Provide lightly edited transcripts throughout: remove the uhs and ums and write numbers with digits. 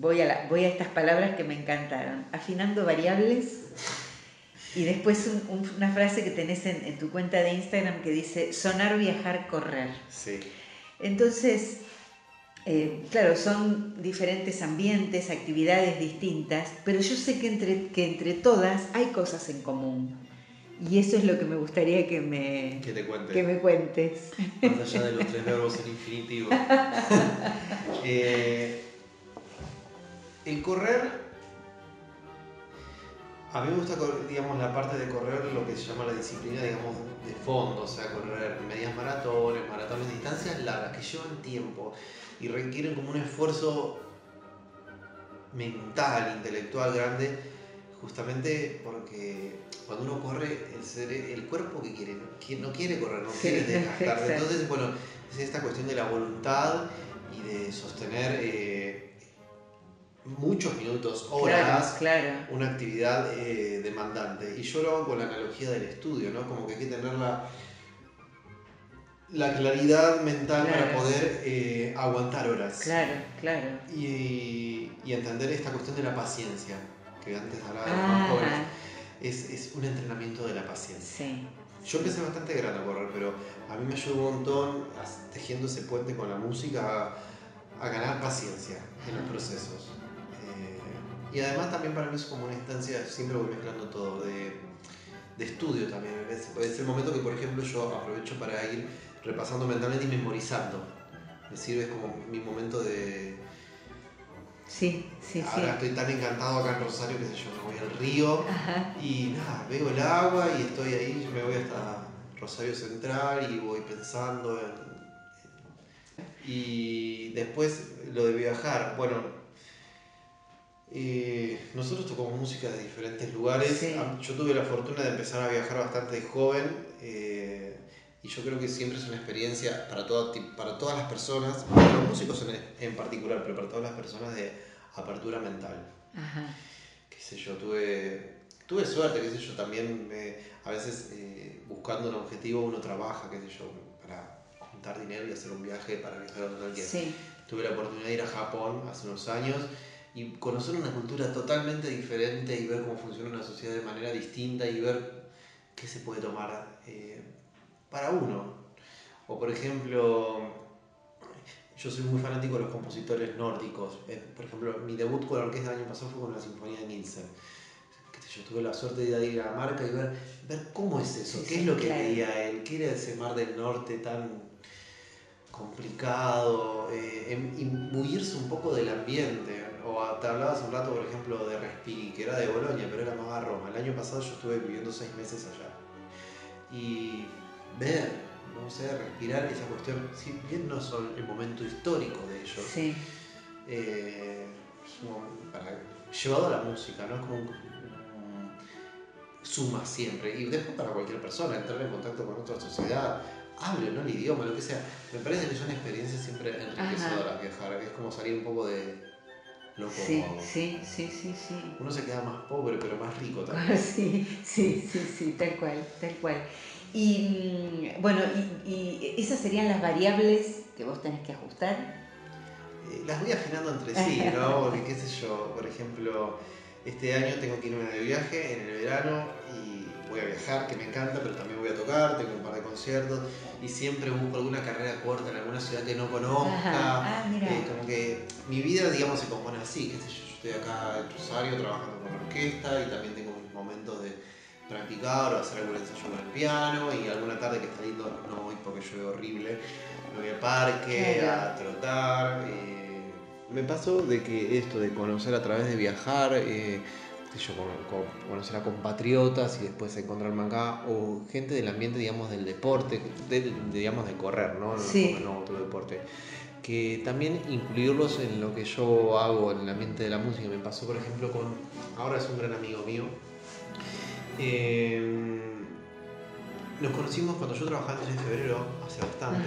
voy a estas palabras que me encantaron. Afinando variables. Y después una frase que tenés en tu cuenta de Instagram que dice sonar, viajar, correr. Sí. Entonces, claro, son diferentes ambientes, actividades distintas, pero yo sé que entre todas hay cosas en común. Y eso es lo que me gustaría que me cuentes. Más allá de los 3 verbos en infinitivo. El correr, a mí me gusta, digamos, la parte de correr, lo que se llama la disciplina, digamos, de fondo, o sea, correr medias maratones, distancias largas que llevan tiempo y requieren como un esfuerzo mental, intelectual grande, justamente porque cuando uno corre, el cuerpo que no quiere correr, no quiere desgastarse. Entonces, bueno, es esta cuestión de la voluntad y de sostener muchos minutos, horas, claro. Una actividad demandante. Y yo lo hago con la analogía del estudio, ¿no? Como que hay que tener la claridad mental para poder aguantar horas. Claro. Y entender esta cuestión de la paciencia, que antes hablaba de los más jóvenes. Es un entrenamiento de la paciencia. Sí. Yo empecé bastante grande a correr, pero a mí me ayudó un montón tejiendo ese puente con la música a ganar paciencia en los procesos. Y además también para mí es como una instancia, siempre voy mezclando todo, de estudio también. Es el momento que, por ejemplo, yo aprovecho para ir repasando mentalmente y memorizando. Me sirve como mi momento de... Sí. Ahora estoy tan encantado acá en Rosario, qué sé yo, me voy al río y nada, veo el agua y estoy ahí, me voy hasta Rosario Central y voy pensando y después lo de viajar, bueno, nosotros tocamos música de diferentes lugares. Sí. Yo tuve la fortuna de empezar a viajar bastante joven y yo creo que siempre es una experiencia para todas las personas, para los músicos en particular, pero para todas las personas de apertura mental. Qué sé yo, tuve suerte, qué sé yo, también a veces buscando un objetivo uno trabaja, qué sé yo, para juntar dinero y hacer un viaje para viajar a donde alguien. Sí. Tuve la oportunidad de ir a Japón hace unos años y conocer una cultura totalmente diferente y ver cómo funciona una sociedad de manera distinta y ver qué se puede tomar para uno. O por ejemplo, yo soy muy fanático de los compositores nórdicos. Por ejemplo, mi debut con la orquesta el año pasado fue con la Sinfonía de Nielsen. Yo tuve la suerte de ir a Dinamarca y ver cómo es eso, qué es lo que veía él, qué era ese mar del norte tan complicado, imbuirse un poco del ambiente. O te hablaba hace un rato, por ejemplo, de Respighi, que era de Bolonia, pero era más a Roma. El año pasado yo estuve viviendo 6 meses allá. Y ver, no sé, respirar esa cuestión, si bien no son el momento histórico de ellos, llevado a la música, ¿no? Es como suma siempre. Y después para cualquier persona, entrar en contacto con otra sociedad, hable, ¿no? El idioma, lo que sea. Me parece que son experiencias siempre enriquecedoras viajar. Es como salir un poco de lo cómodo. Sí. Uno se queda más pobre, pero más rico también. Sí, tal cual. Y bueno, y esas serían las variables que vos tenés que ajustar. Las voy afinando entre sí, ¿no? Porque qué sé yo, por ejemplo, este año tengo que irme de viaje en el verano y voy a viajar, que me encanta, pero también voy a tocar, tengo un par de conciertos y siempre busco alguna carrera corta en alguna ciudad que no conozca. Como que mi vida, digamos, se compone así, qué sé yo estoy acá en Rosario trabajando con la orquesta y también tengo mis momentos de practicar o hacer algún ensayo con el piano y alguna tarde que está lindo no voy porque llueve horrible, me voy al parque a trotar. Me pasó de que esto de conocer a través de viajar, conocer a compatriotas y después encontrarme acá, o gente del ambiente, digamos, del deporte, digamos, de correr, ¿no? No otro deporte. Que también incluirlos en lo que yo hago en el ambiente de la música. Me pasó, por ejemplo, ahora es un gran amigo mío. Nos conocimos cuando yo trabajaba en febrero, hace bastante.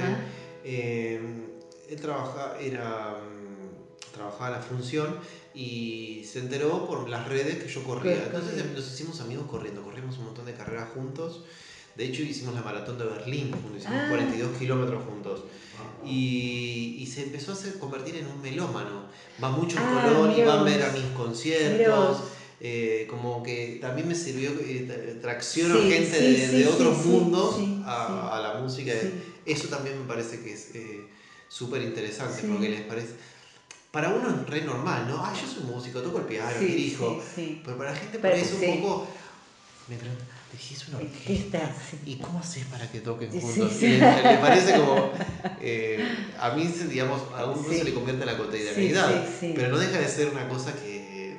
Él trabajaba en la función y se enteró por las redes que yo corría. Entonces nos hicimos amigos corriendo, corrimos un montón de carreras juntos. De hecho, hicimos la maratón de Berlín juntos, hicimos 42 kilómetros juntos. Y se empezó a convertir en un melómano. Va mucho en Colón y va a ver a mis conciertos. Como que también me sirvió, tracciono gente de otros mundos a la música. Eso también me parece que es súper interesante, porque les parece... Para uno es re normal, ¿no? Yo soy músico, toco el piano, dirijo. Pero para la gente por ahí es un poco... Me pregunta, ¿dirigís una orquesta? ¿Y cómo haces para que toquen juntos? Le parece como... a mí, digamos, a uno se le convierte en la cotidianidad. Pero no deja de ser una cosa que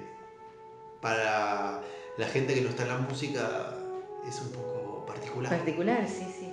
para la gente que no está en la música es un poco particular. Particular, sí.